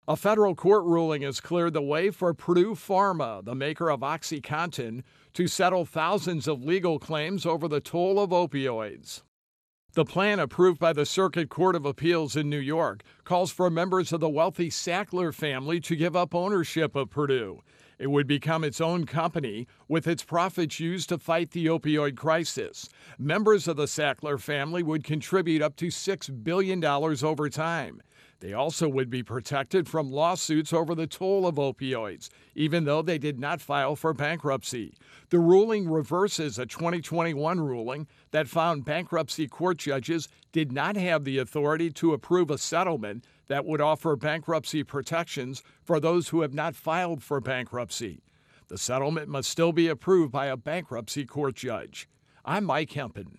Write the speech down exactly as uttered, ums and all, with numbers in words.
A federal court ruling has cleared the way for Purdue Pharma, the maker of OxyContin, to settle thousands of legal claims over the toll of opioids. The plan, approved by the Circuit Court of Appeals in New York, calls for members of the wealthy Sackler family to give up ownership of Purdue. It would become its own company, with its profits used to fight the opioid crisis. Members of the Sackler family would contribute up to six billion dollars over time. They also would be protected from lawsuits over the toll of opioids, even though they did not file for bankruptcy. The ruling reverses a twenty twenty-one ruling that found bankruptcy court judges did not have the authority to approve a settlement that would offer bankruptcy protections for those who have not filed for bankruptcy. The settlement must still be approved by a bankruptcy court judge. I'm Mike Hempen.